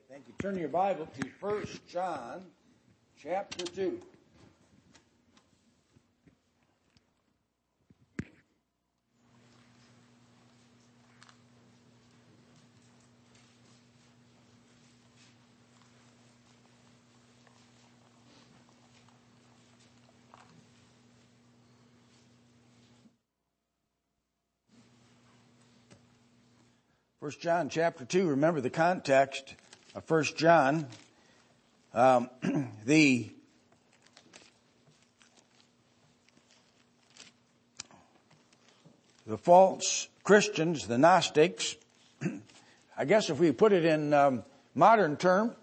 Thank you. Turn your Bible to 1 John chapter 2. First John chapter 2, remember the context of 1 John. The false Christians, the Gnostics, I guess if we put it in modern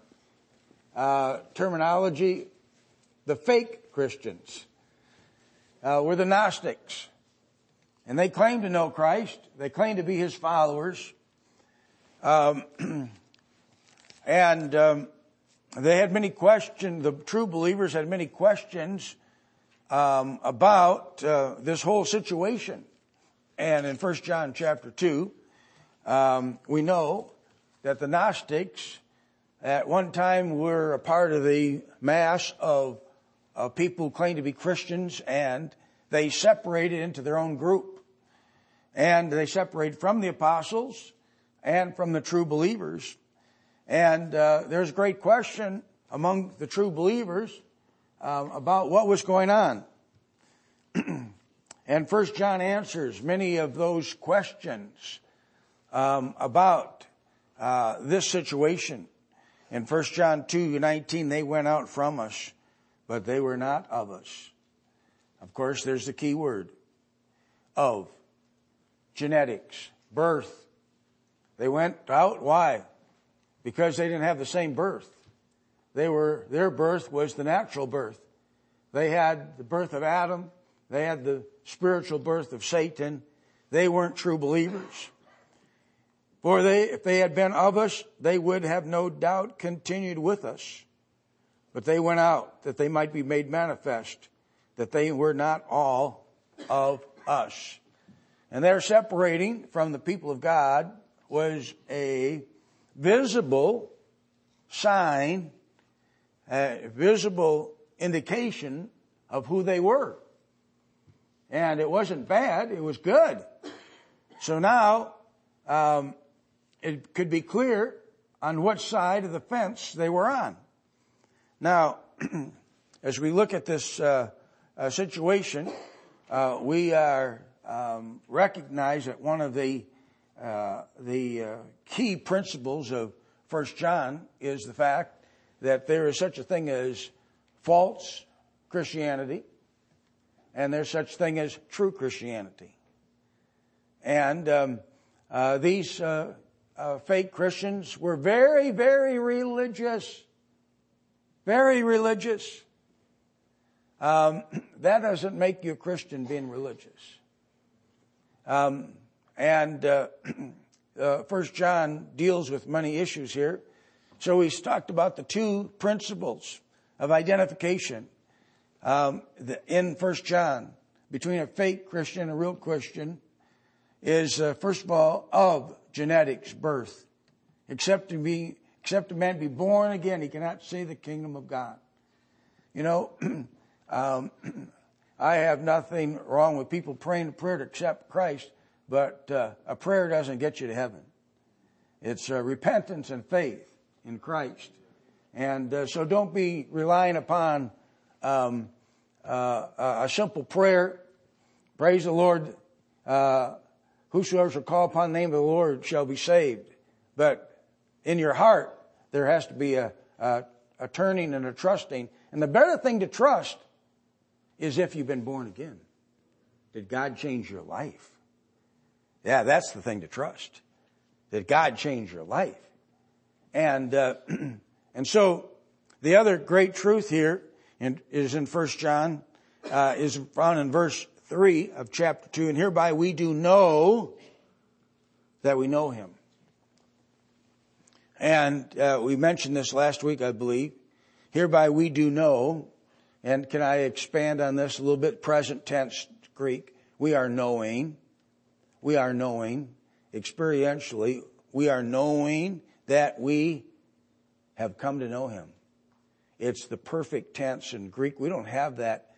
terminology, the fake Christians were the Gnostics. And they claimed to know Christ. They claimed to be His followers. They had many questions, the true believers had many questions about this whole situation. And in 1 John chapter 2, we know that the Gnostics at one time were a part of the mass of people who claimed to be Christians, and they separated into their own group. And they separated from the apostles and from the true believers. And there's a great question among the true believers about what was going on. And 1 John answers many of those questions about this situation. In 1 John 2:19, they went out from us, but they were not of us. Of course, there's the key word, of. Genetics, birth. They went out. Why? Because they didn't have the same birth. Their birth was the natural birth. They had the birth of Adam. They had the spiritual birth of Satan. They weren't true believers. For if they had been of us, they would have no doubt continued with us. But they went out that they might be made manifest, that they were not all of us. And their separating from the people of God was a visible sign, a visible indication of who they were. And it wasn't bad, it was good. So now, it could be clear on what side of the fence they were on. Now, as we look at this situation, we are recognize that one of the key principles of 1 John is the fact that there is such a thing as false Christianity, and there's such a thing as true Christianity. And these fake Christians were very, very religious. Very religious. That doesn't make you a Christian being religious. 1 John deals with many issues here. So he's talked about the two principles of identification in 1 John between a fake Christian and a real Christian is, first of all, of genetics, birth. Except a man be born again, he cannot see the kingdom of God. You know, I have nothing wrong with people praying a prayer to accept Christ, but a prayer doesn't get you to heaven. It's repentance and faith in Christ. And so don't be relying upon a simple prayer. Praise the Lord. Whosoever shall call upon the name of the Lord shall be saved. But in your heart, there has to be a turning and a trusting. And the better thing to trust is if you've been born again. Did God change your life? Yeah, that's the thing to trust. Did God change your life? And so the other great truth here is in 1 John, is found in verse 3 of chapter 2. And hereby we do know that we know Him. And we mentioned this last week, I believe. Hereby we do know. And can I expand on this a little bit? Present tense Greek. We are knowing. We are knowing. Experientially, we are knowing that we have come to know him. It's the perfect tense in Greek. We don't have that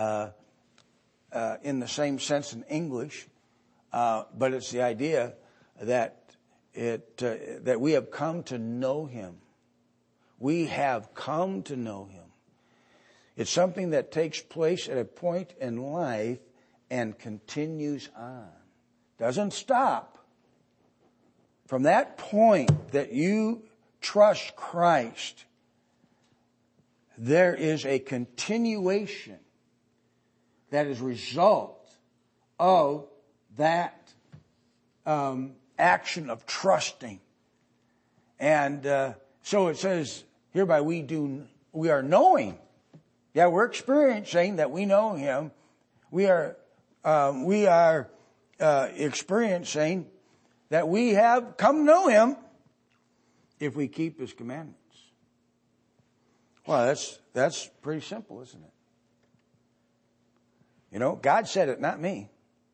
in the same sense in English, but it's the idea that that we have come to know him. We have come to know him. It's something that takes place at a point in life and continues on. Doesn't stop. From that point that you trust Christ, there is a continuation that is a result of that action of trusting. And so it says, hereby we are knowing. Yeah, we're experiencing that we know him. We are experiencing that we have come to know him if we keep his commandments. Well, that's pretty simple, isn't it? You know, God said it, not me.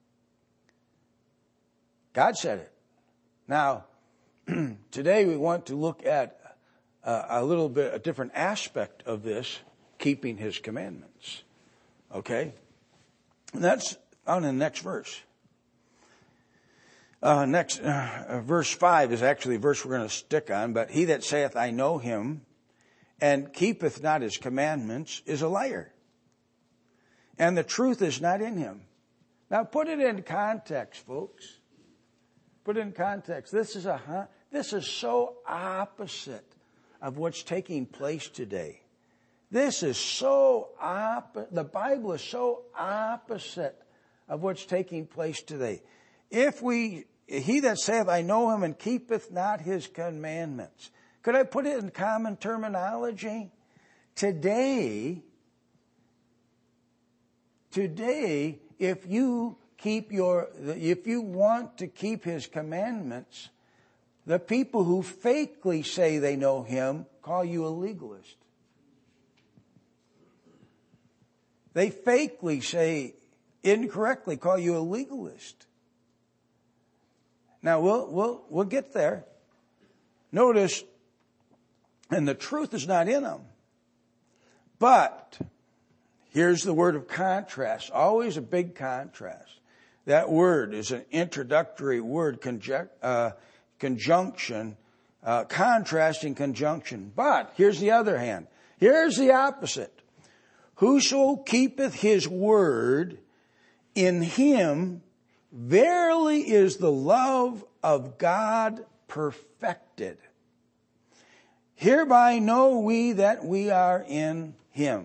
God said it. Now, today we want to look at a different aspect of this, keeping his commandments. Okay? And that's on the next verse. Verse 5 is actually a verse we're going to stick on, but he that saith, I know him, and keepeth not his commandments, is a liar. And the truth is not in him. Now put it in context, folks. Put it in context. This is so opposite of what's taking place today. This is so the Bible is so opposite of what's taking place today. He that saith, I know him, and keepeth not his commandments. Could I put it in common terminology? Today, if you want to keep his commandments, the people who fakely say they know him call you a legalist. They fakely say, incorrectly call you a legalist. Now we'll get there. Notice, and the truth is not in them. But here's the word of contrast. Always a big contrast. That word is an introductory word, conjunction, contrasting conjunction. But here's the other hand. Here's the opposite. Whoso keepeth his word, in him verily is the love of God perfected. Hereby know we that we are in him.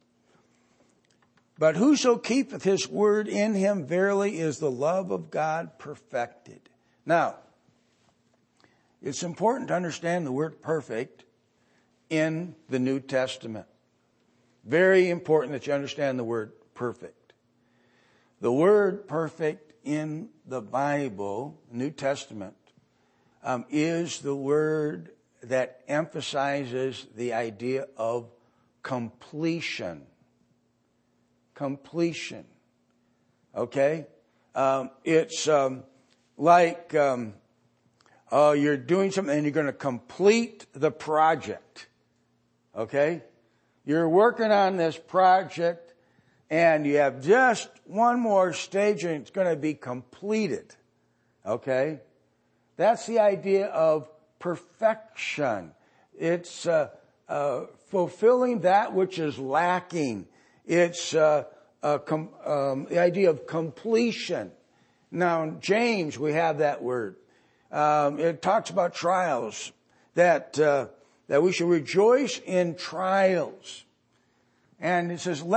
But whoso keepeth his word, in him verily is the love of God perfected. Now, it's important to understand the word perfect in the New Testament. Very important that you understand the word perfect. The word perfect in the Bible, New Testament, is the word that emphasizes the idea of completion. Completion. Okay? It's like you're doing something and you're going to complete the project. Okay? You're working on this project and you have just one more stage and it's going to be completed. Okay? That's the idea of perfection. It's fulfilling that which is lacking. It's the idea of completion. Now in James we have that word. It talks about trials, that we should rejoice in trials. And it says,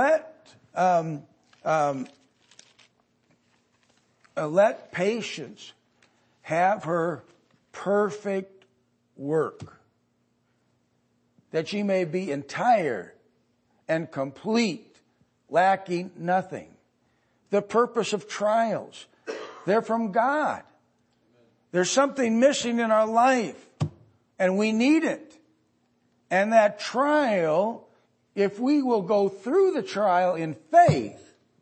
let patience have her perfect work, that ye may be entire and complete, lacking nothing. The purpose of trials, they're from God. There's something missing in our life, and we need it. And that trial, if we will go through the trial in faith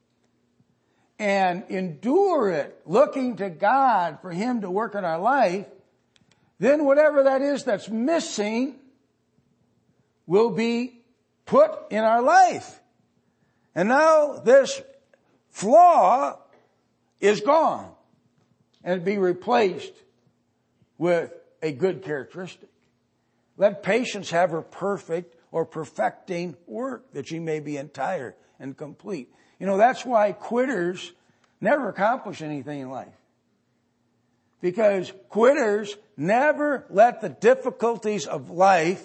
and endure it, looking to God for Him to work in our life, then whatever that is that's missing will be put in our life. And now this flaw is gone and be replaced with a good characteristic. Let patience have her perfect or perfecting work, that ye may be entire and complete. You know, that's why quitters never accomplish anything in life. Because quitters never let the difficulties of life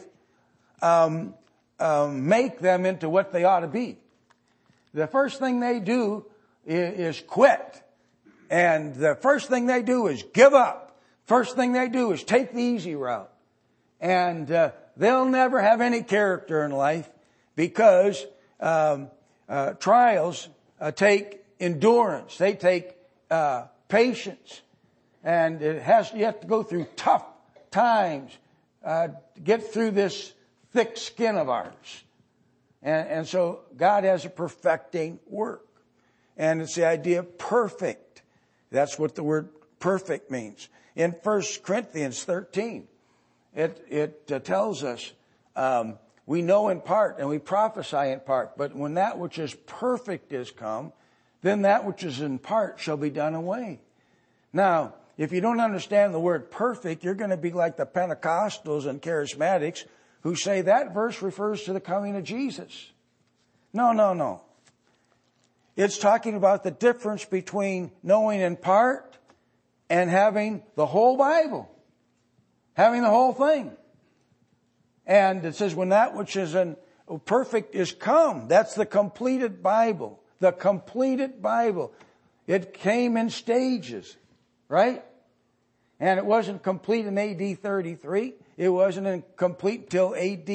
make them into what they ought to be. The first thing they do is quit. And the first thing they do is give up. First thing they do is take the easy route. And they'll never have any character in life, because trials take endurance. They take patience. And you have to go through tough times to get through this thick skin of ours. And so God has a perfecting work. And it's the idea of perfect. That's what the word perfect means. In 1 Corinthians 13, it tells us, we know in part and we prophesy in part, but when that which is perfect is come, then that which is in part shall be done away. Now, if you don't understand the word perfect, you're going to be like the Pentecostals and Charismatics who say that verse refers to the coming of Jesus. No. It's talking about the difference between knowing in part and having the whole Bible. Having the whole thing. And it says when that which is perfect is come. That's the completed Bible. The completed Bible. It came in stages. Right? And it wasn't complete in AD 33. It wasn't complete till AD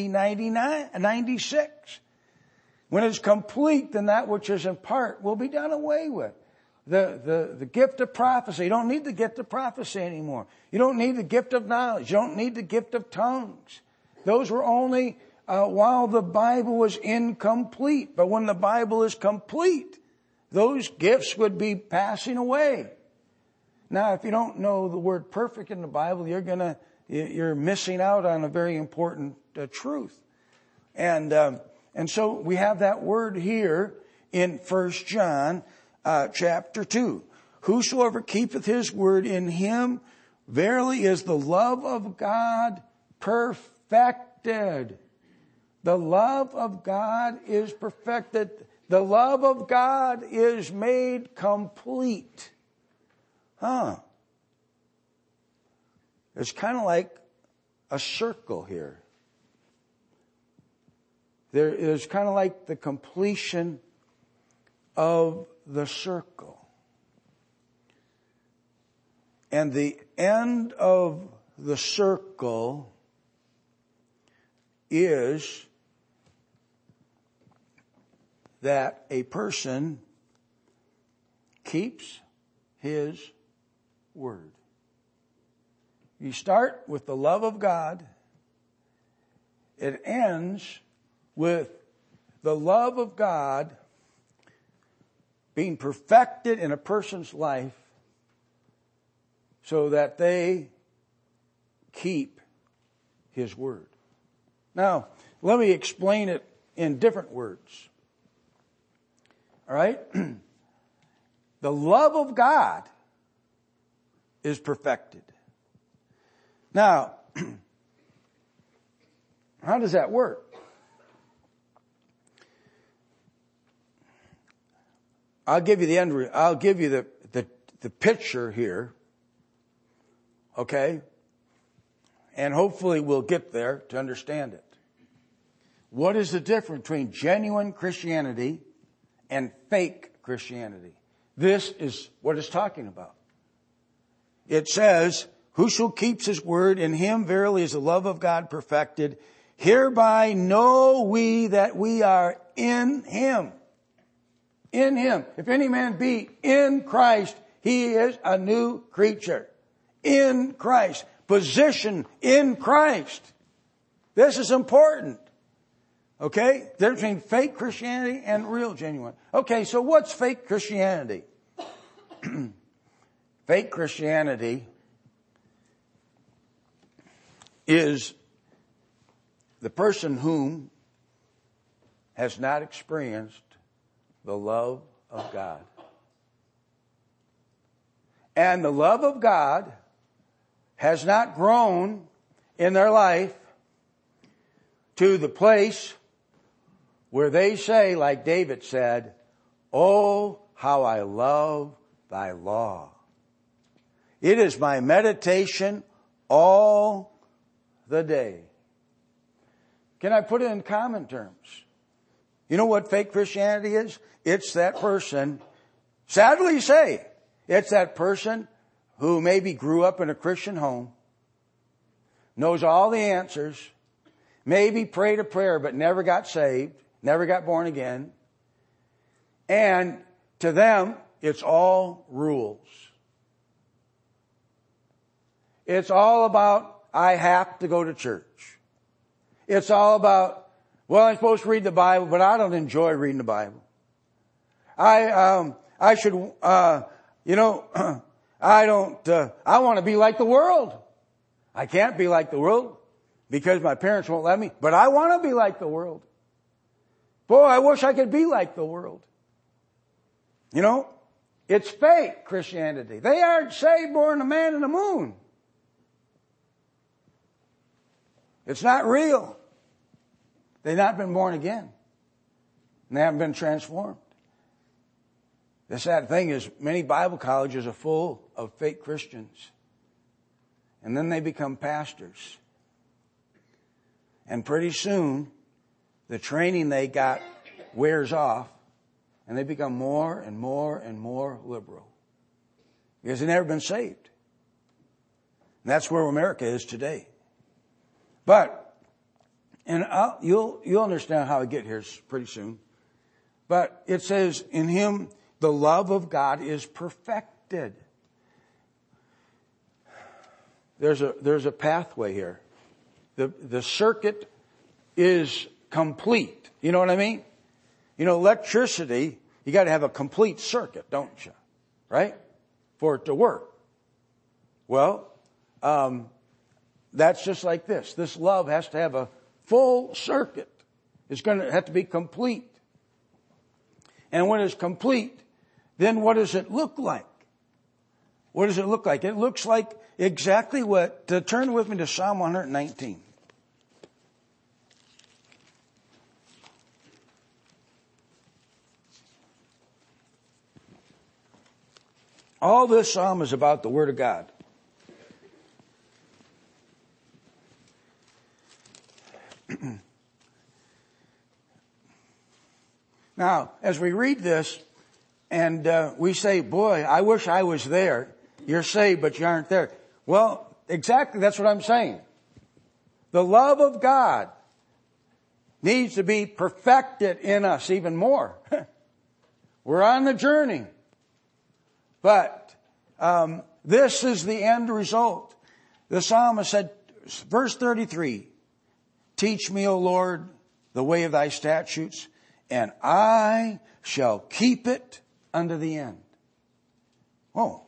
96. When it's complete, then that which is in part will be done away with. The gift of prophecy. You don't need the gift of prophecy anymore. You don't need the gift of knowledge. You don't need the gift of tongues. Those were only while the Bible was incomplete. But when the Bible is complete, those gifts would be passing away. Now, if you don't know the word perfect in the Bible, you're missing out on a very important truth. And so we have that word here in 1 John chapter 2. Whosoever keepeth his word, in him verily is the love of God perfected. The love of God is perfected. The love of God is made complete. It's kind of like a circle here. There is kind of like the completion of the circle. And the end of the circle is that a person keeps his word. You start with the love of God. It ends with the love of God being perfected in a person's life so that they keep his word. Now, let me explain it in different words. All right? The love of God is perfected. Now, how does that work? I'll give you the end. I'll give you the picture here. Okay? And hopefully we'll get there to understand it. What is the difference between genuine Christianity and fake Christianity? This is what it's talking about. It says, whoso keeps his word, in him verily is the love of God perfected. Hereby know we that we are in him. In him. If any man be in Christ, he is a new creature. In Christ. Position in Christ. This is important. Okay? There's between fake Christianity and real genuine. Okay, so what's fake Christianity? Fake Christianity is the person whom has not experienced the love of God. And the love of God has not grown in their life to the place where they say, like David said, "Oh, how I love thy law. It is my meditation all the day." Can I put it in common terms? You know what fake Christianity is? It's that person, sadly say, it's that person who maybe grew up in a Christian home, knows all the answers, maybe prayed a prayer but never got saved, never got born again, and to them, it's all rules. It's all about, I have to go to church. It's all about, well, I'm supposed to read the Bible, but I don't enjoy reading the Bible. I should, I want to be like the world. I can't be like the world because my parents won't let me, but I want to be like the world. Boy, I wish I could be like the world. You know, it's fake Christianity. They aren't saved, born a man in the moon. It's not real. They've not been born again. And they haven't been transformed. The sad thing is many Bible colleges are full of fake Christians. And then they become pastors. And pretty soon, the training they got wears off. And they become more and more and more liberal. Because they've never been saved. And that's where America is today. But, and you'll understand how I get here pretty soon. But it says, in him, the love of God is perfected. There's a pathway here. The circuit is complete. You know what I mean? You know, electricity, you got to have a complete circuit, don't you? Right? For it to work. Well, that's just like this. This love has to have a full circuit. It's going to have to be complete. And when it's complete, then what does it look like? What does it look like? It looks like exactly what, turn with me to Psalm 119. All this psalm is about the Word of God. Now, as we read this, and we say, boy, I wish I was there. You're saved, but you aren't there. Well, exactly, that's what I'm saying. The love of God needs to be perfected in us even more. We're on the journey. But this is the end result. The psalmist said, verse 33, "Teach me, O Lord, the way of thy statutes, and I shall keep it unto the end." Oh.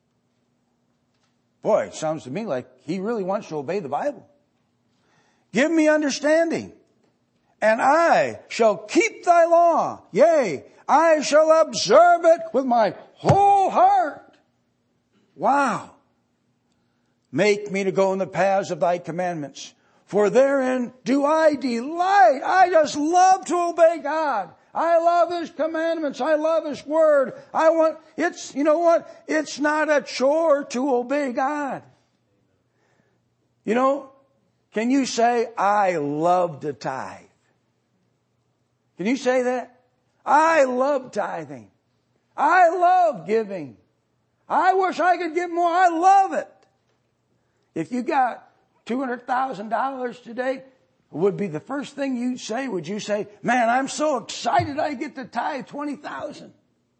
Boy, it sounds to me like he really wants to obey the Bible. "Give me understanding, and I shall keep thy law. Yea, I shall observe it with my whole heart." Wow. "Make me to go in the paths of thy commandments, for therein do I delight." I just love to obey God. I love His commandments. I love His word. You know what? It's not a chore to obey God. You know, can you say, "I love to tithe"? Can you say that? I love tithing. I love giving. I wish I could give more. I love it. If you got $200,000 today, would be the first thing you'd say? Would you say, "Man, I'm so excited I get to tithe 20,000"?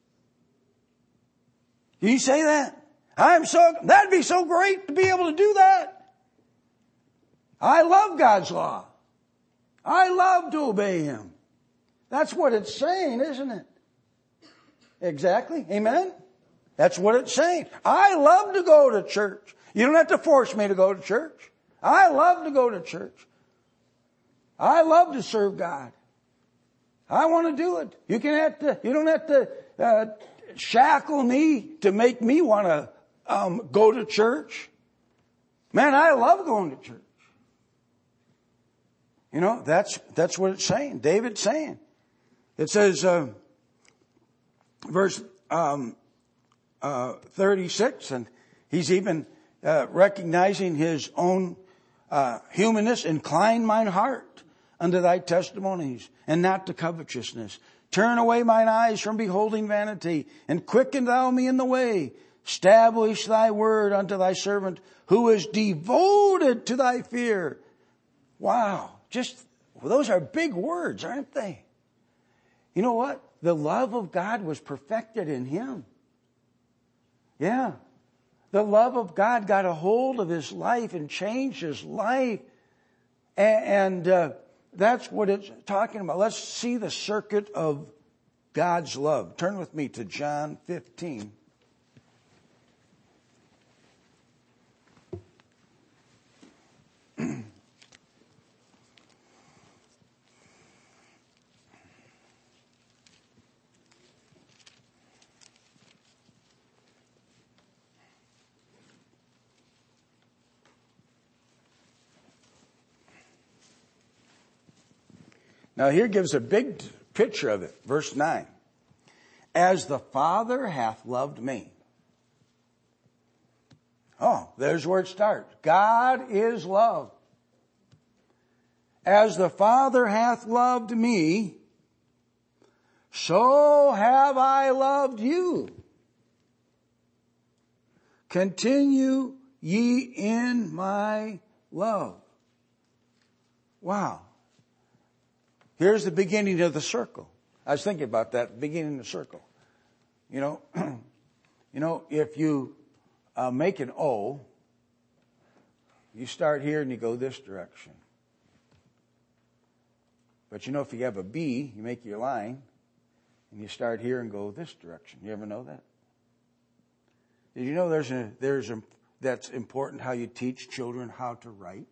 Do you say that? That'd be so great to be able to do that. I love God's law. I love to obey Him. That's what it's saying, isn't it? Exactly. Amen? That's what it's saying. I love to go to church. You don't have to force me to go to church. I love to go to church. I love to serve God. I want to do it. You don't have to shackle me to make me want to go to church. Man, I love going to church. You know, that's what it's saying. David's saying. It says, verse 36, and he's even recognizing his own humanness. Incline mine heart unto thy testimonies, and not to covetousness. Turn away mine eyes from beholding vanity, and quicken thou me in the way. Establish thy word unto thy servant, who is devoted to thy fear. Wow. Those are big words, aren't they? You know what? The love of God was perfected in him. Yeah. The love of God got a hold of his life and changed his life. And that's what it's talking about. Let's see the circuit of God's love. Turn with me to John 15. Now here gives a big picture of it. Verse 9. As the Father hath loved me. Oh, there's where it starts. God is love. As the Father hath loved me, so have I loved you. Continue ye in my love. Wow. Here's the beginning of the circle. I was thinking about that, beginning of the circle. You know, if you make an O, you start here and you go this direction. But you know, if you have a B, you make your line and you start here and go this direction. You ever know that? Did you know that's important how you teach children how to write?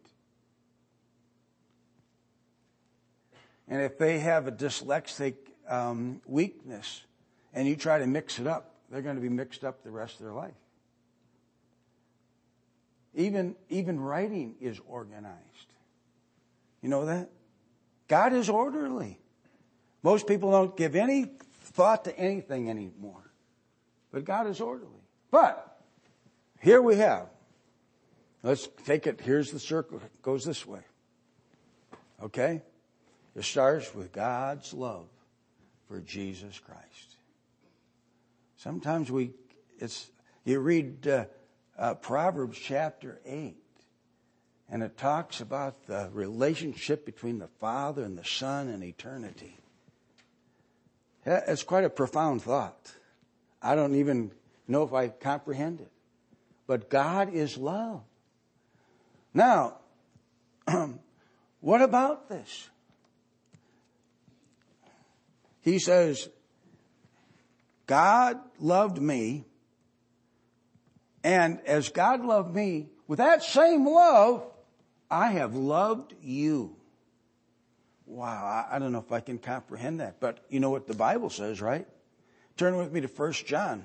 And if they have a dyslexic weakness and you try to mix it up, they're going to be mixed up the rest of their life. Even writing is organized. You know that? God is orderly. Most people don't give any thought to anything anymore. But God is orderly. But here we have. Let's take it. Here's the circle. It goes this way. Okay? It starts with God's love for Jesus Christ. Sometimes you read Proverbs chapter 8, and it talks about the relationship between the Father and the Son in eternity. It's quite a profound thought. I don't even know if I comprehend it. But God is love. Now, what about this? He says, God loved me, and as God loved me, with that same love, I have loved you. Wow, I don't know if I can comprehend that, but you know what the Bible says, right? Turn with me to 1 John.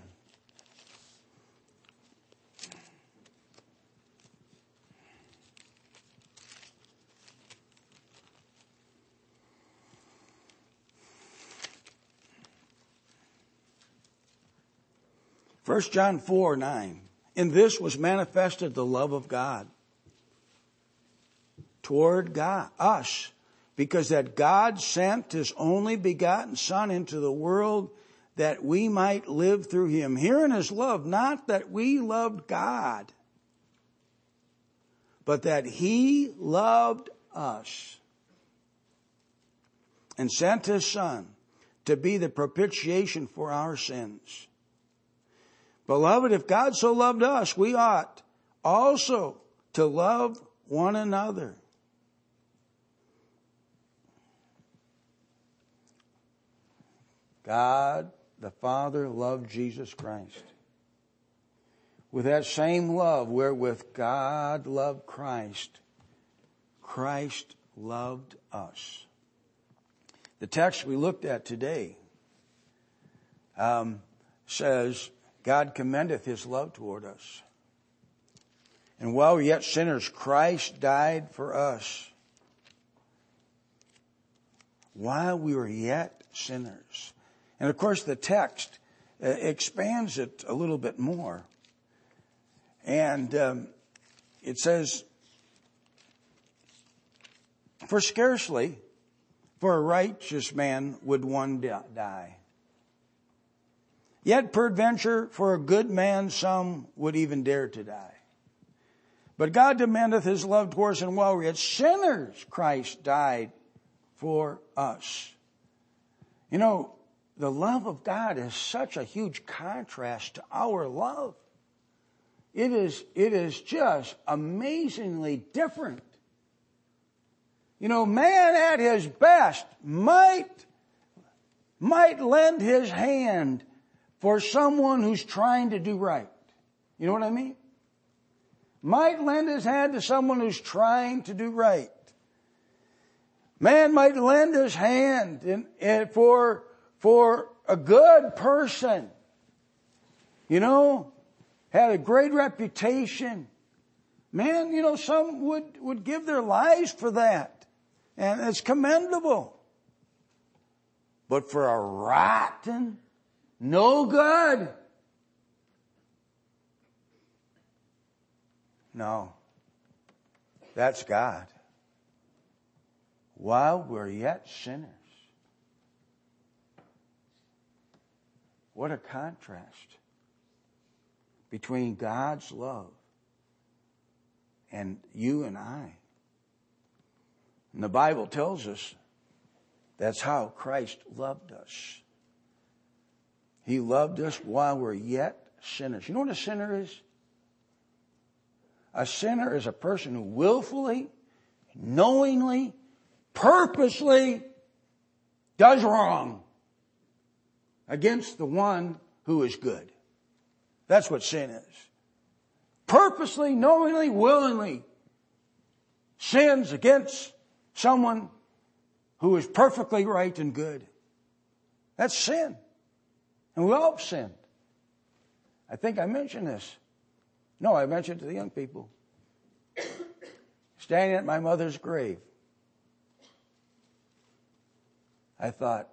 First John 4:9. In this was manifested the love of God toward us, because that God sent his only begotten Son into the world that we might live through him. Herein is love, not that we loved God, but that he loved us and sent his Son to be the propitiation for our sins. Beloved, if God so loved us, we ought also to love one another. God, the Father, loved Jesus Christ. With that same love wherewith God loved Christ, Christ loved us. The text we looked at today says, God commendeth his love toward us. And while we're yet sinners, Christ died for us. While we were yet sinners. And of course the text expands it a little bit more. And it says, for scarcely for a righteous man would one die. Yet peradventure for a good man some would even dare to die. But God commendeth his love towards us, and while we were yet sinners, Christ died for us. You know, the love of God is such a huge contrast to our love. It is just amazingly different. You know, man at his best might lend his hand for someone who's trying to do right. You know what I mean? Might lend his hand to someone who's trying to do right. Man might lend his hand for a good person. You know, had a great reputation. Man, you know, some would give their lives for that. And it's commendable. But for a rotten, no good. No. That's God. While we're yet sinners. What a contrast between God's love and you and I. And the Bible tells us that's how Christ loved us. He loved us while we're yet sinners. You know what a sinner is? A sinner is a person who willfully, knowingly, purposely does wrong against the one who is good. That's what sin is. Purposely, knowingly, willingly sins against someone who is perfectly right and good. That's sin. And we all have sinned. I think I mentioned this. No, I mentioned it to the young people. Standing at my mother's grave, I thought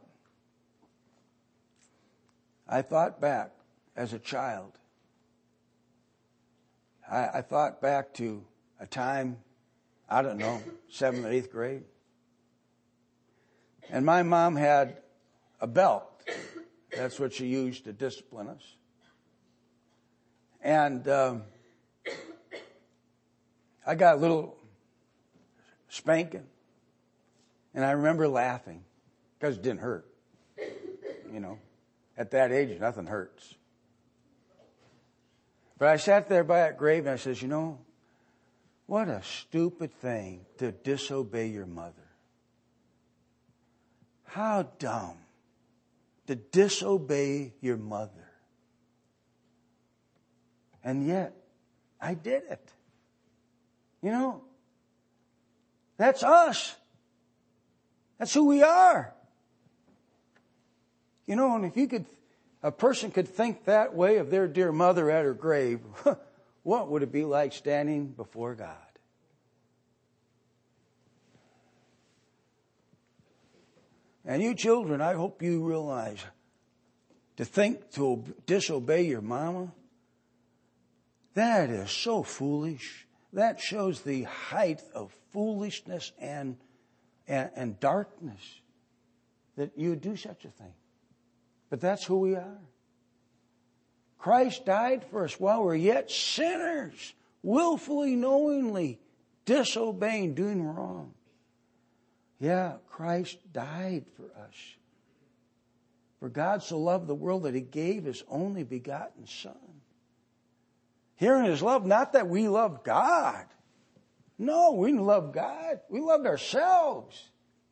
back as a child. I thought back to a time, I don't know, 7th or 8th grade. And my mom had a belt. That's what she used to discipline us. And I got a little spanking. And I remember laughing because it didn't hurt. You know, at that age, nothing hurts. But I sat there by that grave and I says, you know, what a stupid thing to disobey your mother. How dumb to disobey your mother. And yet, I did it. You know, that's us. That's who we are. You know, and if a person could think that way of their dear mother at her grave, what would it be like standing before God? And you children, I hope you realize to disobey your mama, that is so foolish. That shows the height of foolishness and darkness that you would do such a thing. But that's who we are. Christ died for us while we're yet sinners, willfully, knowingly, disobeying, doing wrong. Yeah, Christ died for us. For God so loved the world that he gave his only begotten Son. Here in his love, not that we love God. No, we didn't love God. We loved ourselves.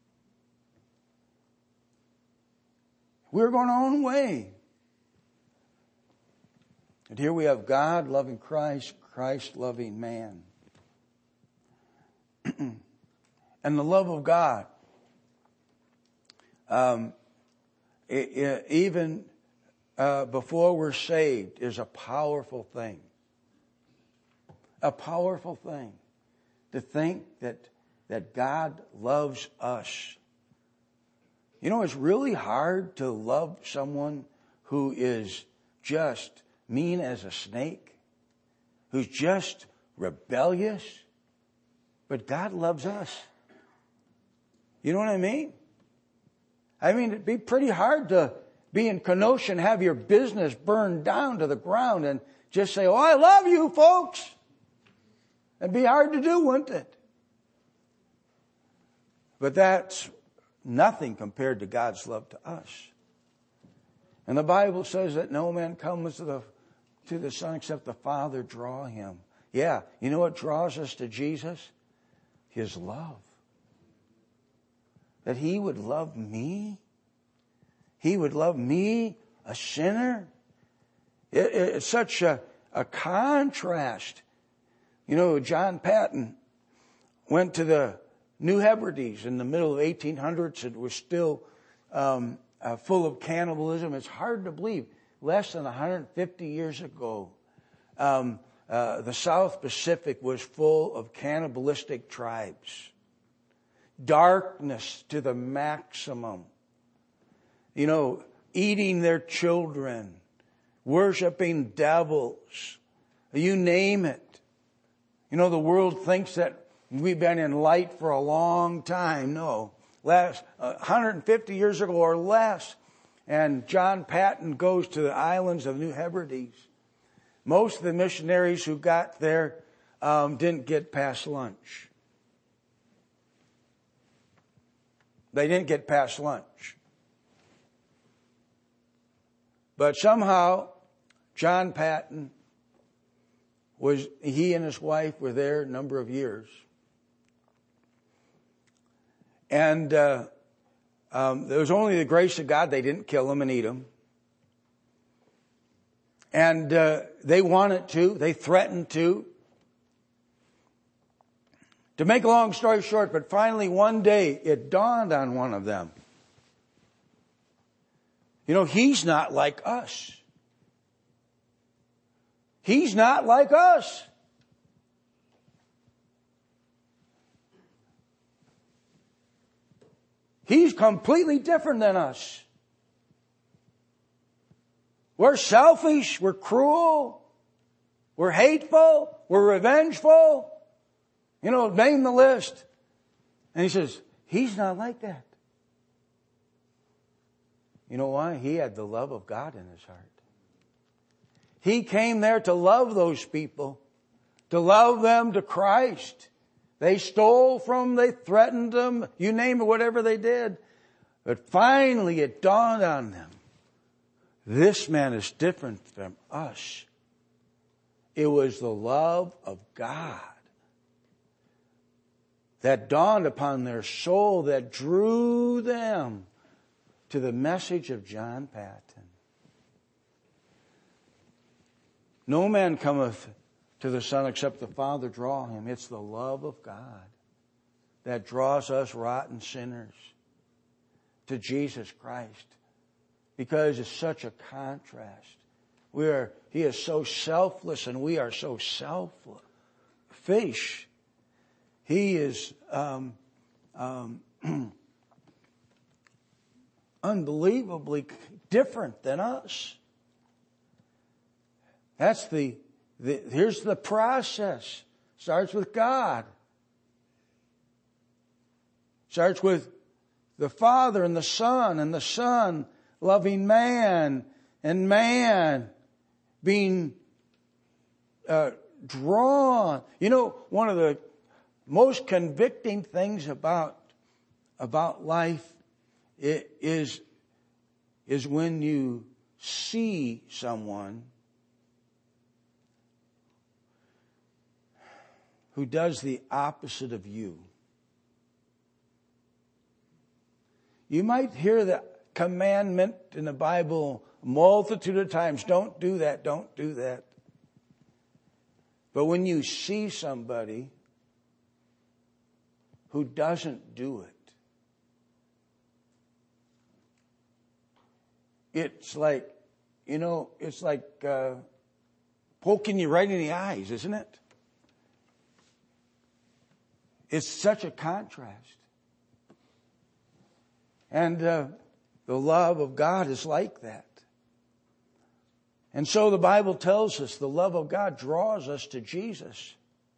We were going our own way. And here we have God loving Christ, Christ loving man. And the love of God, even before we're saved, is a powerful thing. A powerful thing to think that God loves us. You know, it's really hard to love someone who is just mean as a snake, who's just rebellious. But God loves us. You know what I mean? I mean, it'd be pretty hard to be in Kenosha and have your business burned down to the ground and just say, "Oh, I love you, folks." It'd be hard to do, wouldn't it? But that's nothing compared to God's love to us. And the Bible says that no man comes to the Son except the Father draw him. Yeah, you know what draws us to Jesus? His love. That He would love me. He would love me, a sinner. It's such a contrast. You know, John Patton went to the New Hebrides in the middle of 1800s. It was still full of cannibalism. It's hard to believe. Less than 150 years ago, the South Pacific was full of cannibalistic tribes. Darkness to the maximum. You know, eating their children, worshiping devils, you name it. You know, the world thinks that we've been in light for a long time. No, last 150 years ago or less. And John Patton goes to the islands of New Hebrides. Most of the missionaries who got there didn't get past lunch. They didn't get past lunch. But somehow, John Patton he and his wife were there a number of years. And there was only the grace of God. They didn't kill him and eat him. And they wanted to. They threatened to. To make a long story short, but finally one day it dawned on one of them. You know, he's not like us. He's not like us. He's completely different than us. We're selfish, we're cruel, we're hateful, we're revengeful. You know, name the list. And he says, he's not like that. You know why? He had the love of God in his heart. He came there to love those people, to love them to Christ. They stole from them, they threatened them, you name it, whatever they did. But finally it dawned on them. This man is different from us. It was the love of God that dawned upon their soul, that drew them to the message of John Patton. No man cometh to the Son except the Father draw him. It's the love of God that draws us rotten sinners to Jesus Christ. Because it's such a contrast. He is so selfless and we are so selfish. He is unbelievably different than us. That's here's the process. Starts with God. Starts with the Father and the Son loving man, and man being drawn. You know, one of the most convicting things about life is when you see someone who does the opposite of you. You might hear the commandment in the Bible a multitude of times. Don't do that, don't do that. But when you see somebody who doesn't do it. It's like, it's like poking you right in the eyes, isn't it? It's such a contrast. And the love of God is like that. And so the Bible tells us the love of God draws us to Jesus.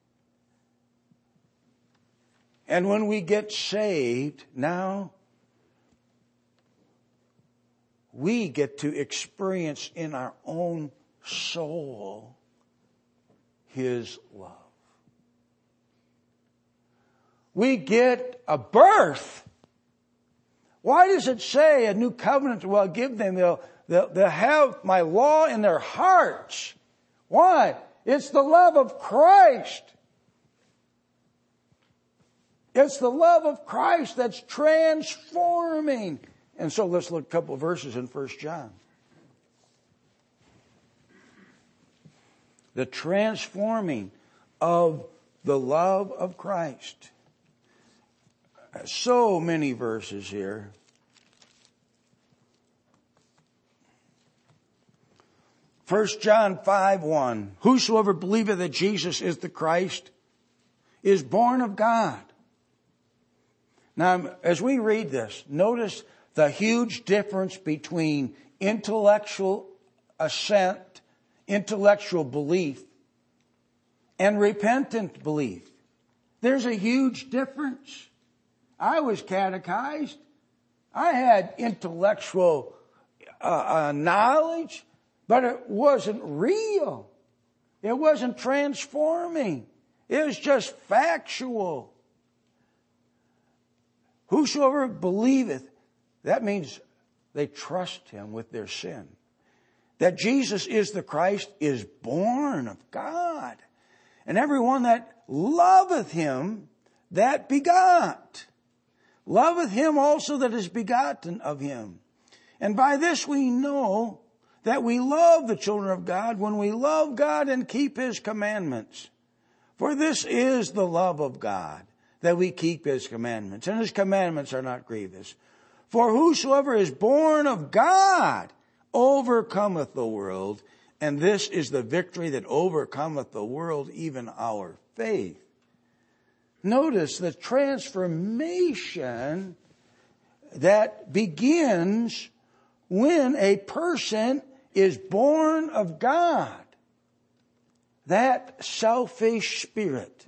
And when we get saved, now we get to experience in our own soul His love. We get a birth. Why does it say a new covenant will I give them? They'll have my law in their hearts. Why? It's the love of Christ. It's the love of Christ that's transforming. And so let's look at a couple of verses in 1 John. The transforming of the love of Christ. So many verses here. 1 John 5:1. Whosoever believeth that Jesus is the Christ is born of God. Now, as we read this, notice the huge difference between intellectual assent, intellectual belief, and repentant belief. There's a huge difference. I was catechized. I had intellectual knowledge, but it wasn't real. It wasn't transforming. It was just factual. Whosoever believeth, that means they trust Him with their sin. That Jesus is the Christ is born of God. And everyone that loveth Him, that begot. Loveth Him also that is begotten of Him. And by this we know that we love the children of God when we love God and keep His commandments. For this is the love of God, that we keep His commandments. And His commandments are not grievous. For whosoever is born of God overcometh the world. And this is the victory that overcometh the world, even our faith. Notice the transformation that begins when a person is born of God. That selfish spirit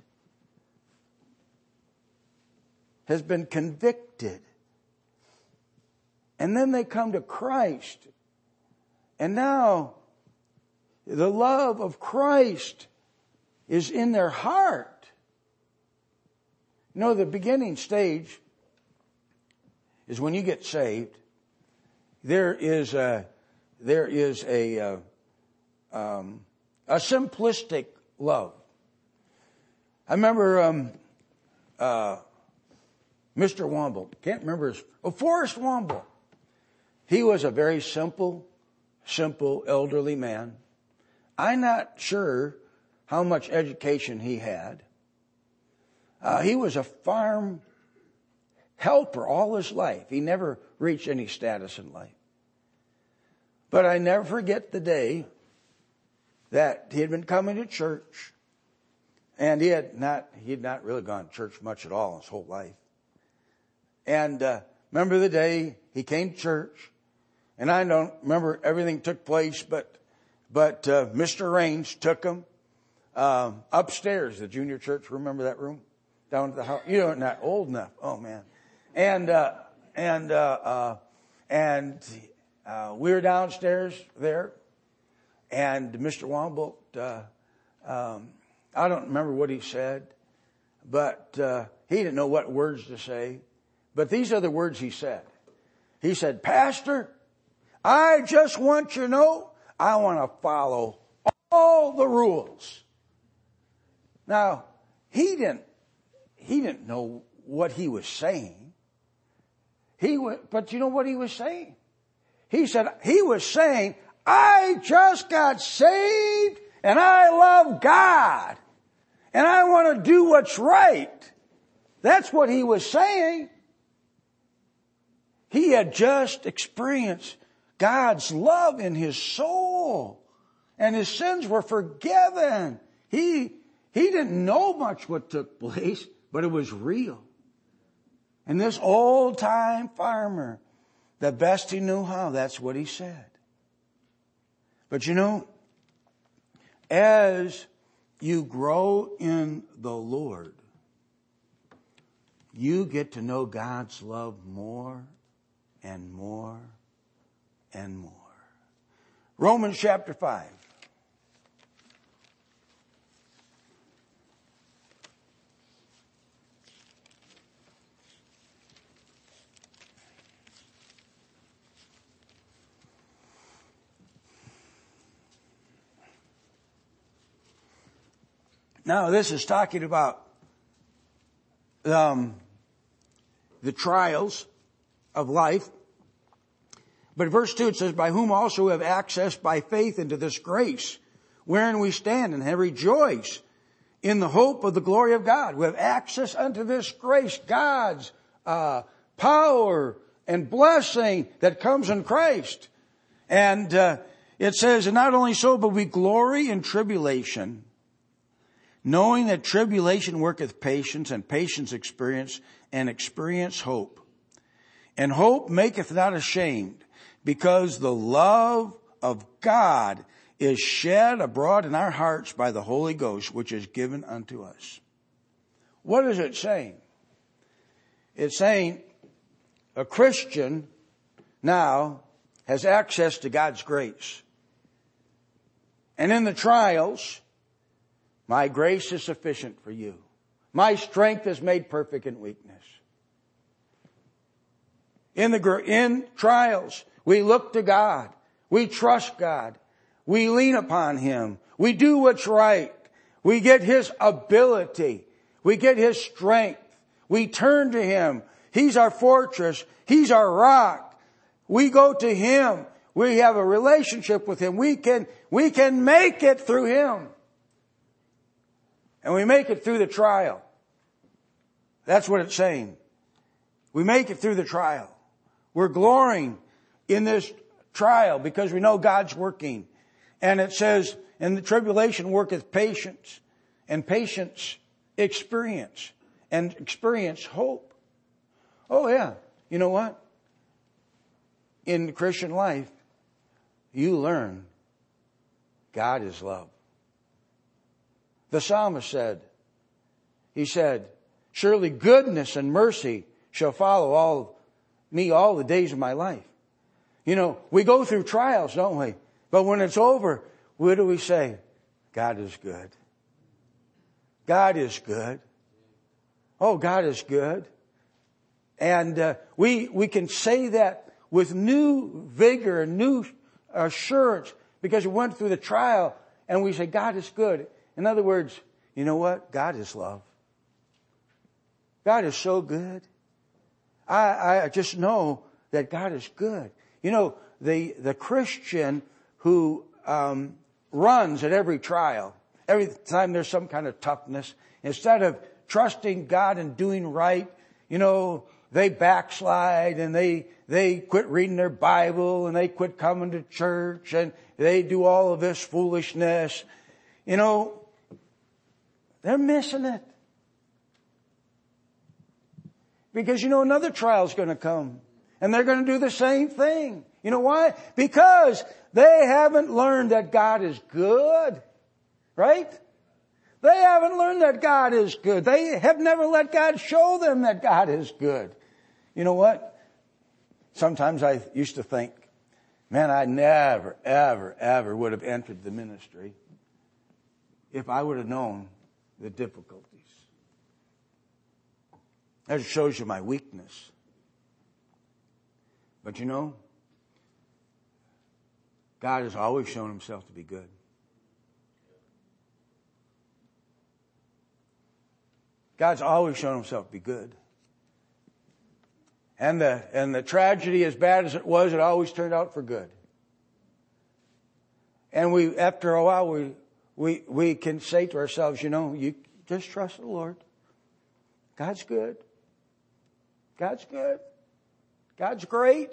has been convicted. And then they come to Christ. And now the love of Christ is in their heart. You know, the beginning stage is when you get saved. There is a simplistic love. I remember Mr. Womble. Can't remember Forrest Womble. He was a very simple elderly man. I'm not sure how much education he had. He was a farm helper all his life. He never reached any status in life. But I never forget the day that he had been coming to church, and he had not really gone to church much at all his whole life. And remember the day he came to church, and I don't remember everything took place, but Mr. Raines took him upstairs, the junior church. Remember that room down at the house? You're not old enough. Oh man, and we were downstairs there, and Mr. Womble, I don't remember what he said, but he didn't know what words to say. But these are the words he said. He said, "Pastor, I just want you to know I want to follow all the rules." Now, he didn't know what he was saying. But you know what he was saying? He was saying, I just got saved and I love God and I want to do what's right. That's what he was saying. He had just experienced God's love in his soul. And his sins were forgiven. He didn't know much what took place, but it was real. And this old-time farmer, the best he knew how, that's what he said. But you know, as you grow in the Lord, you get to know God's love more and more and more. Romans chapter 5. Now, this is talking about the trials of life. But verse 2, it says, by whom also we have access by faith into this grace, wherein we stand and have rejoice in the hope of the glory of God. We have access unto this grace, God's power and blessing that comes in Christ. And it says, and not only so, but we glory in tribulation, knowing that tribulation worketh patience, and patience experience, and experience hope. And hope maketh not ashamed, because the love of God is shed abroad in our hearts by the Holy Ghost, which is given unto us. What is it saying? It's saying a Christian now has access to God's grace. And in the trials, my grace is sufficient for you. My strength is made perfect in weakness. In trials, we look to God. We trust God. We lean upon Him. We do what's right. We get His ability. We get His strength. We turn to Him. He's our fortress. He's our rock. We go to Him. We have a relationship with Him. We can make it through Him. And we make it through the trial. That's what it's saying. We make it through the trial. We're glorying in this trial because we know God's working. And it says, and the tribulation worketh patience, and patience experience, and experience hope. Oh yeah. You know what? In the Christian life, you learn God is love. The psalmist said, he said, surely goodness and mercy shall follow me all the days of my life. You know, we go through trials, don't we? But when it's over, what do we say? God is good. God is good. Oh, God is good. And we can say that with new vigor and new assurance because we went through the trial and we say, God is good. In other words, you know what? God is love. God is so good. I just know that God is good. You know, the Christian who runs at every trial, every time there's some kind of toughness, instead of trusting God and doing right, you know, they backslide and they quit reading their Bible and they quit coming to church and they do all of this foolishness. You know, they're missing it. Because, you know, another trial's going to come. And they're going to do the same thing. You know why? Because they haven't learned that God is good. Right? They haven't learned that God is good. They have never let God show them that God is good. You know what? Sometimes I used to think, man, I never, ever, ever would have entered the ministry if I would have known the difficulties. That shows you my weakness. But you know, God has always shown Himself to be good. God's always shown Himself to be good. And the tragedy, as bad as it was, it always turned out for good. And after a while, we can say to ourselves, you know, you just trust the Lord. God's good. God's good. God's great.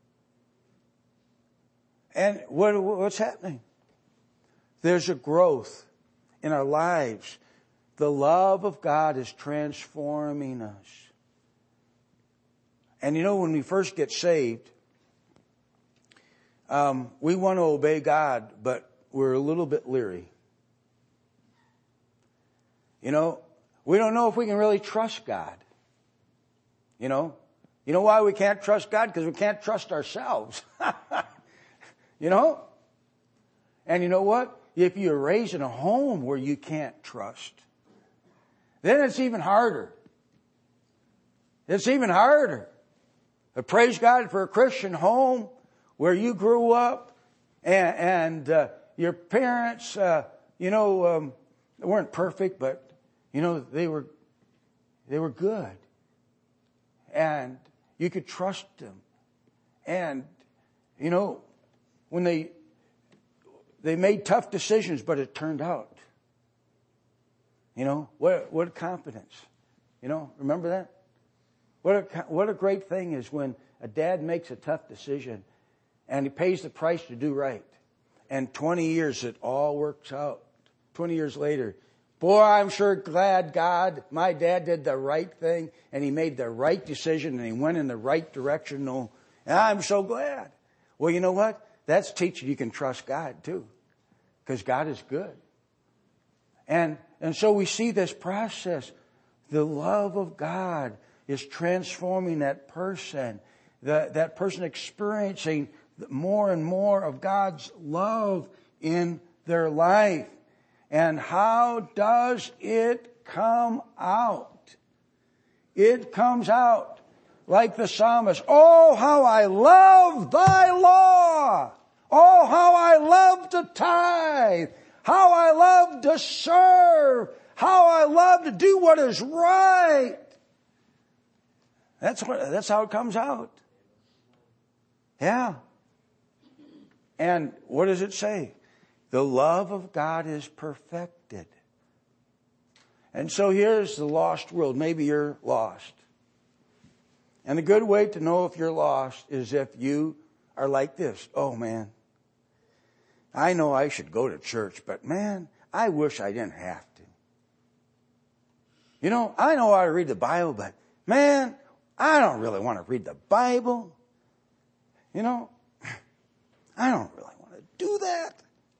And what's happening? There's a growth in our lives. The love of God is transforming us. And you know, when we first get saved, we want to obey God, but we're a little bit leery. You know, we don't know if we can really trust God. You know why we can't trust God? Because we can't trust ourselves. You know? And you know what? If you're raised in a home where you can't trust, then it's even harder. It's even harder. But praise God for a Christian home where you grew up and your parents, weren't perfect, but, they were good. And you could trust them. And, when they made tough decisions, but it turned out. What a confidence. Remember that? What a great thing is when a dad makes a tough decision and he pays the price to do right. And 20 years it all works out. 20 years later, boy, I'm sure glad God, my dad did the right thing and he made the right decision and he went in the right direction. And I'm so glad. Well, you know what? That's teaching you can trust God too. Because God is good. And so we see this process. The love of God is transforming that person. That person experiencing more and more of God's love in their life. And how does it come out? It comes out like the psalmist. Oh, how I love thy law. Oh, how I love to tithe. How I love to serve. How I love to do what is right. That's how it comes out. Yeah. And what does it say? The love of God is perfected. And so here's the lost world. Maybe you're lost. And a good way to know if you're lost is if you are like this. Oh man, I know I should go to church, but man, I wish I didn't have to. I know how to read the Bible, but man, I don't really want to read the Bible. I don't really want to do that.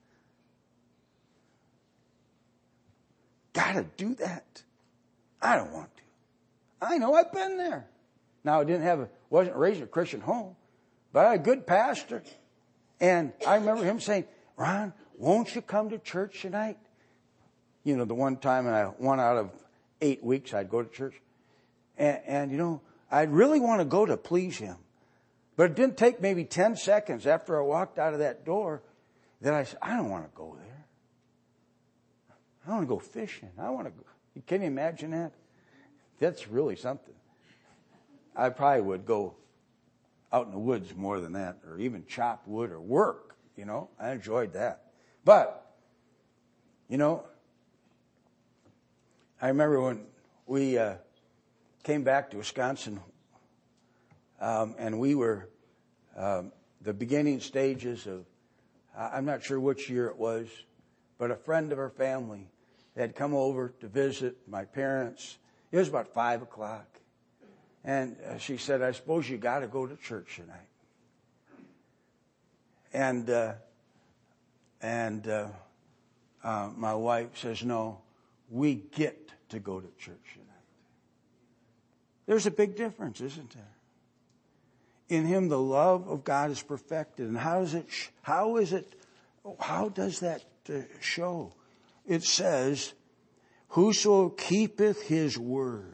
Gotta do that. I don't want to. I know I've been there. Now I wasn't raised in a Christian home, but I had a good pastor. And I remember him saying, Ron, won't you come to church tonight? The one time one out of 8 weeks I'd go to church. And I'd really want to go to please him. But it didn't take maybe 10 seconds after I walked out of that door that I said, I don't want to go there. I want to go fishing. Can you imagine that? That's really something. I probably would go out in the woods more than that, or even chop wood or work. I enjoyed that. But, I remember when we came back to Wisconsin, and we were the beginning stages of, I'm not sure which year it was, but a friend of our family had come over to visit my parents. It was about 5:00. And she said, I suppose you got to go to church tonight. And my wife says, no, we get to go to church tonight. There's a big difference, isn't there? In him, the love of God is perfected. And how does that show? It says, whoso keepeth his word.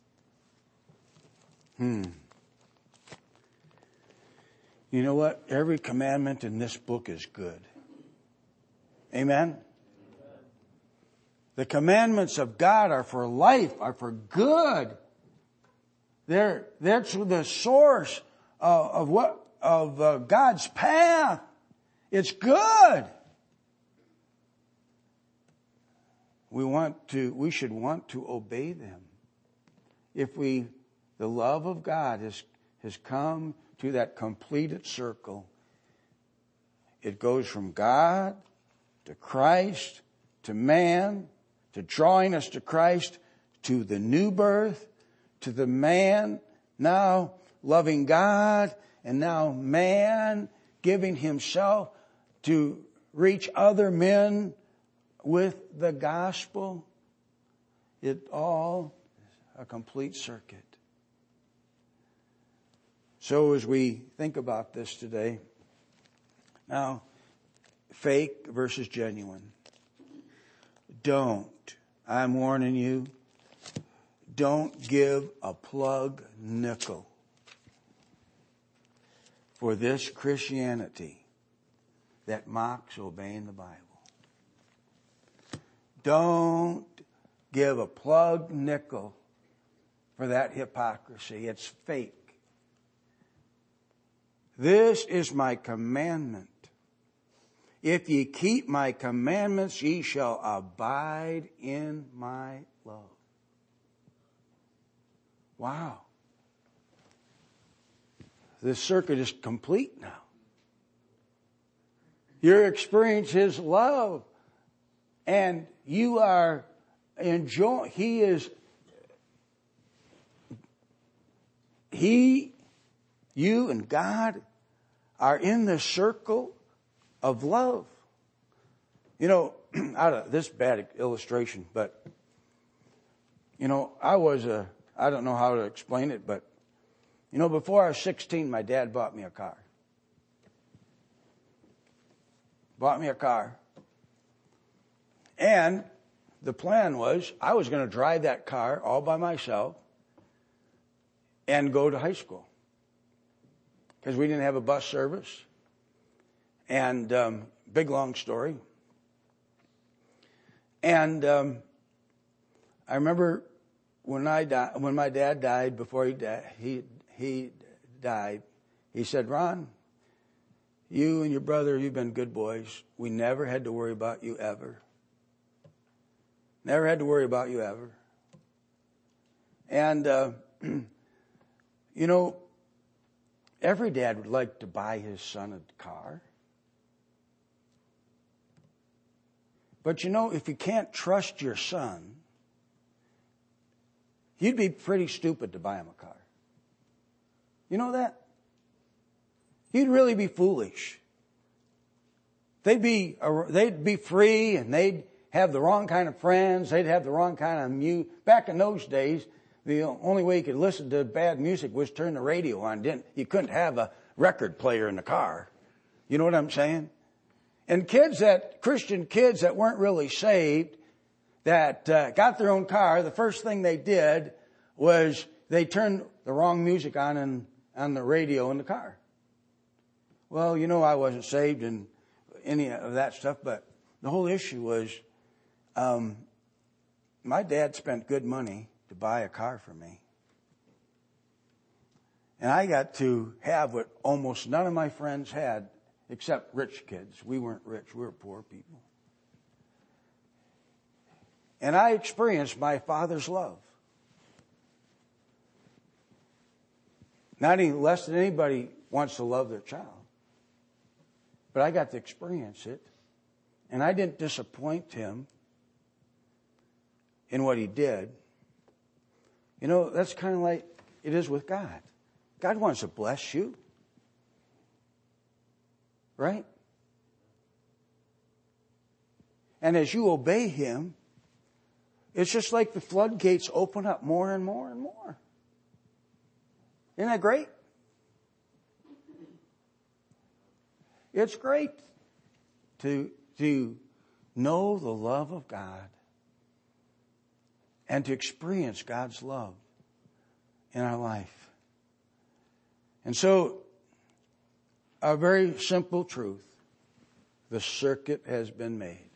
You know what? Every commandment in this book is good. Amen? The commandments of God are for life, are for good. They're the source of God's path. It's good. We should want to obey them. the love of God has come to that completed circle. It goes from God to Christ to man, to drawing us to Christ, to the new birth, to the man now loving God, and now man giving himself to reach other men with the gospel. It all is a complete circuit. So as we think about this today, now, fake versus genuine. I'm warning you, don't give a plug nickel for this Christianity that mocks obeying the Bible. Don't give a plug nickel for that hypocrisy. It's fake. This is my commandment. If ye keep my commandments, ye shall abide in my love. Wow. This circuit is complete now. You're experiencing His love. And you are enjoying, you and God are in the circle of love. You know, out of this bad illustration, but, you know, I don't know how to explain it, but, you know, before I was 16, my dad bought me a car. And the plan was I was going to drive that car all by myself and go to high school. Because we didn't have a bus service. And big long story. And I remember when my dad died, before he died, he said, "Ron, you and your brother, you've been good boys. We never had to worry about you ever. Never had to worry about you ever." And, you know, every dad would like to buy his son a car. But you know, if you can't trust your son, you'd be pretty stupid to buy him a car. You know that? You'd really be foolish. They'd be free, and they'd have the wrong kind of friends. They'd have the wrong kind of music. Back in those days, the only way you could listen to bad music was turn the radio on. You couldn't have a record player in the car. You know what I'm saying? And Christian kids that weren't really saved, that got their own car, the first thing they did was they turned the wrong music on the radio in the car. Well, you know, I wasn't saved and any of that stuff, but the whole issue was my dad spent good money to buy a car for me. And I got to have what almost none of my friends had, except rich kids. We weren't rich. We were poor people. And I experienced my father's love. Not any less than anybody wants to love their child. But I got to experience it. And I didn't disappoint him in what he did. You know, that's kind of like it is with God. God wants to bless you. Right? And as you obey Him, it's just like the floodgates open up more and more and more. Isn't that great? It's great to know the love of God and to experience God's love in our life. And so, a very simple truth: the circuit has been made.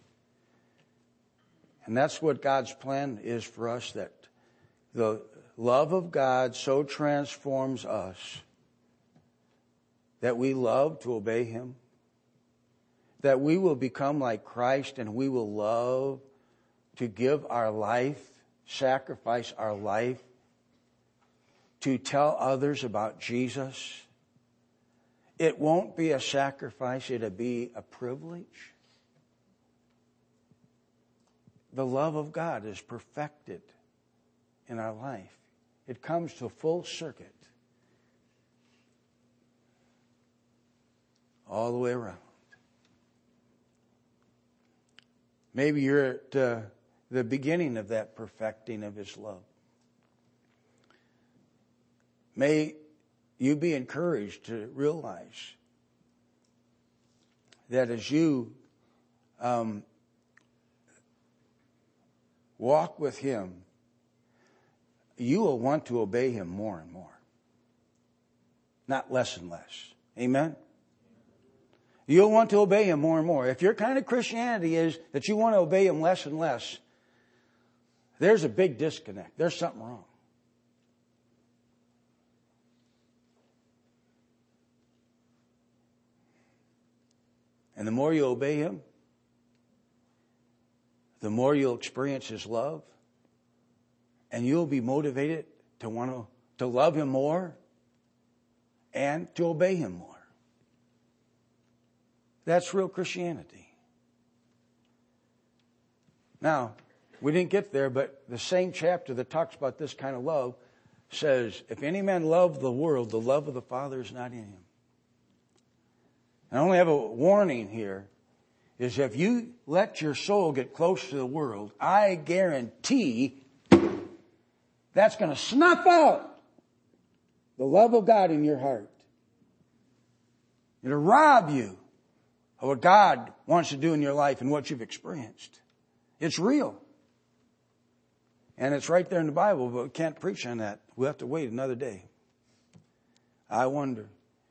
And that's what God's plan is for us, that the love of God so transforms us that we love to obey Him, that we will become like Christ, and we will love to give our life, sacrifice our life to tell others about Jesus. It won't be a sacrifice. It'll be a privilege. The love of God is perfected in our life. It comes to full circuit all the way around. Maybe you're at the beginning of that perfecting of His love. May you be encouraged to realize that as you walk with Him, you will want to obey Him more and more, not less and less. Amen? You'll want to obey Him more and more. If your kind of Christianity is that you want to obey Him less and less, there's a big disconnect. There's something wrong. And the more you obey Him, the more you'll experience His love, and you'll be motivated to want to love Him more and to obey Him more. That's real Christianity. Now, we didn't get there, but the same chapter that talks about this kind of love says, if any man love the world, the love of the Father is not in him. I only have a warning here, is if you let your soul get close to the world, I guarantee that's going to snuff out the love of God in your heart. It'll rob you of what God wants to do in your life and what you've experienced. It's real. And it's right there in the Bible, but we can't preach on that. We'll have to wait another day. I wonder.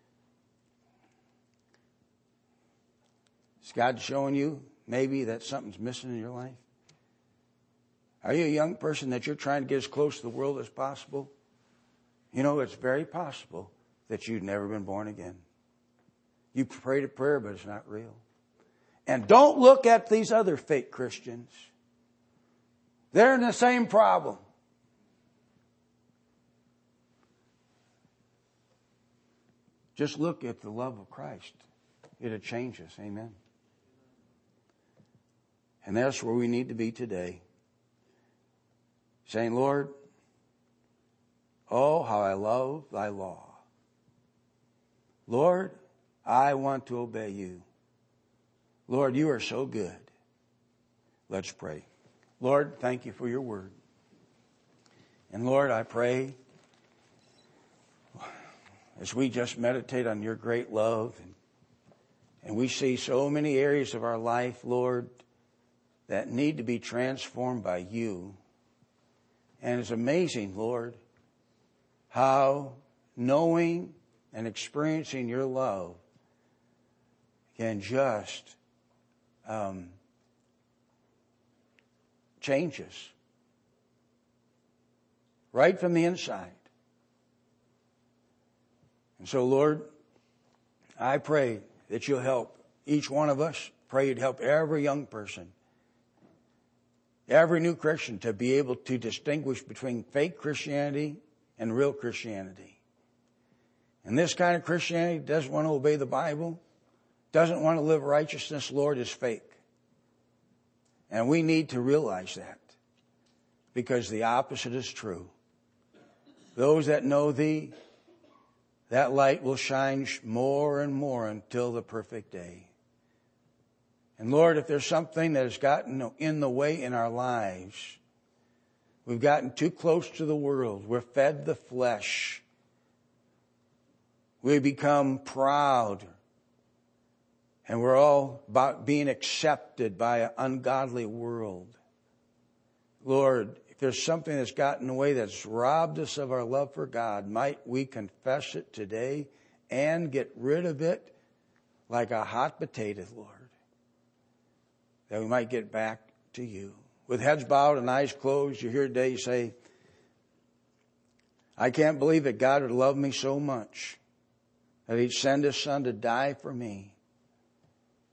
Is God showing you maybe that something's missing in your life? Are you a young person that you're trying to get as close to the world as possible? You know, it's very possible that you've never been born again. You prayed a prayer, but it's not real. And don't look at these other fake Christians. They're in the same problem. Just look at the love of Christ. It'll change us. Amen. And that's where we need to be today. Saying, Lord, oh, how I love thy law. Lord, I want to obey you. Lord, you are so good. Let's pray. Lord, thank you for your word. And Lord, I pray as we just meditate on your great love and we see so many areas of our life, Lord, that need to be transformed by you. And it's amazing, Lord, how knowing and experiencing your love can just change us right from the inside. And so, Lord, I pray that you'll help each one of us. Pray you'd help every young person, every new Christian to be able to distinguish between fake Christianity and real Christianity. And this kind of Christianity doesn't want to obey the Bible, doesn't want to live righteousness, Lord, is fake. And we need to realize that, because the opposite is true. Those that know thee, that light will shine more and more until the perfect day. And Lord, if there's something that has gotten in the way in our lives, we've gotten too close to the world. We're fed the flesh. We become proud. And we're all about being accepted by an ungodly world. Lord, if there's something that's gotten in the way that's robbed us of our love for God, might we confess it today and get rid of it like a hot potato, Lord, that we might get back to you. With heads bowed and eyes closed, you hear today say, I can't believe that God would love me so much that He'd send His Son to die for me.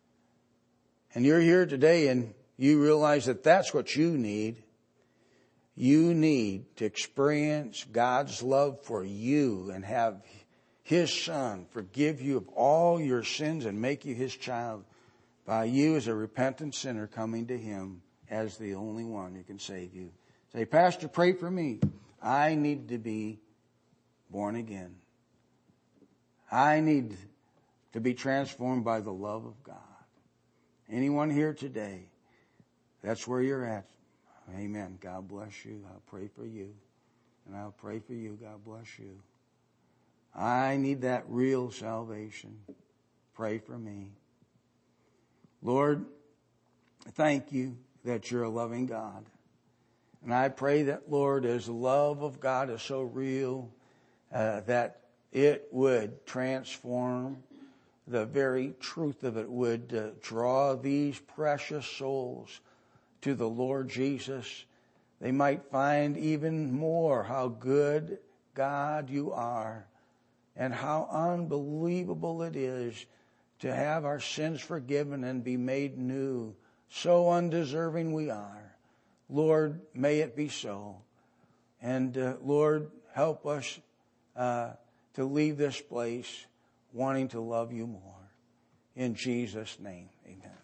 And you're here today and you realize that that's what you need. you need to experience God's love for you and have His Son forgive you of all your sins and make you His child by you as a repentant sinner coming to Him as the only one who can save you. Say, Pastor, pray for me. I need to be born again. I need to be transformed by the love of God. Anyone here today, that's where you're at. Amen. God bless you. I'll pray for you. And I'll pray for you. God bless you. I need that real salvation. Pray for me. Lord, thank you that you're a loving God. And I pray that, Lord, as the love of God is so real, that it would transform, the very truth of it would draw these precious souls to the Lord Jesus. They might find even more how good God you are and how unbelievable it is to have our sins forgiven and be made new. So undeserving we are. Lord, may it be so. And Lord, help us to leave this place wanting to love you more. In Jesus' name, amen.